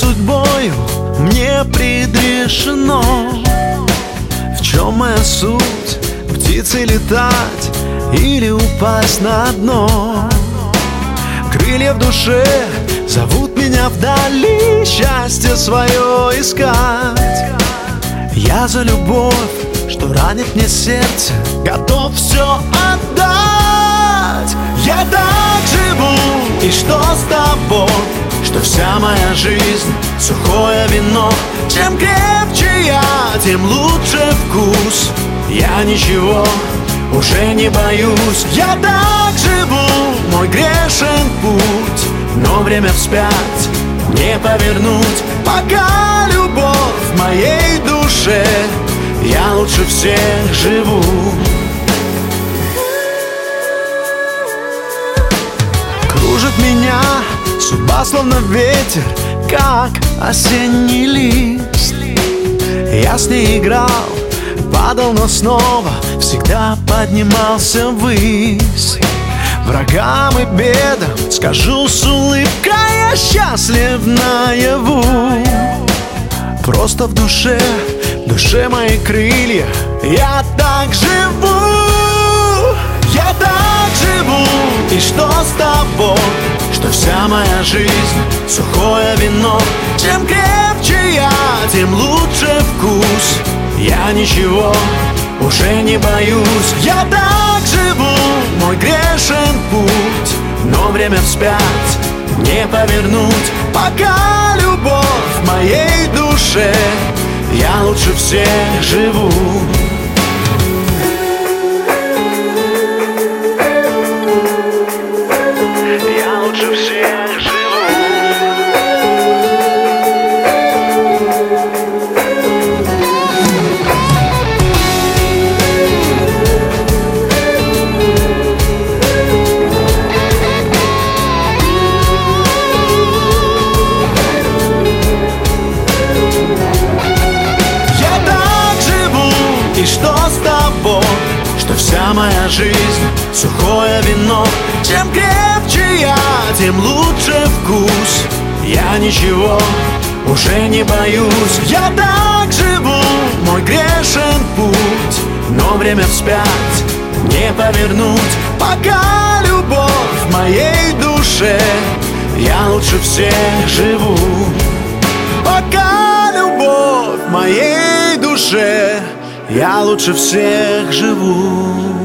судьбою мне предрешено. В чем моя суть? Птицей летать или упасть на дно? Крылья в душе зовут меня вдали, счастье свое искать. Я за любовь, что ранит мне сердце, готов все отдать. Я так живу, и что с тобой? Что вся моя жизнь сухое вино. Чем крепче я, тем лучше вкус. Я ничего уже не боюсь. Я так живу, мой грешен путь, но время вспять не повернуть. Пока любовь в моей душе, я лучше всех живу. Кружит меня судьба словно ветер, как осенний лист. Я с ней играл, падал, но снова всегда поднимался ввысь. Врагам и бедам скажу с улыбкой: я счастлив наяву. Просто в душе мои крылья, я так живу. Я так живу, и что с тобой? Что вся моя жизнь сухое вино. Чем крепче я, тем лучше вкус. Я ничего уже не боюсь. Я так живу, мой грешен путь, но время вспять не повернуть. Пока любовь в моей душе, я лучше всех живу. Я лучше всех живу. И что с тобой? Что вся моя жизнь сухое вино. Чем крепче я, тем лучше вкус. Я ничего уже не боюсь. Я так живу, мой грешен путь, но время вспять не повернуть. Пока любовь в моей душе, я лучше всех живу. Пока любовь в моей душе, я лучше всех живу.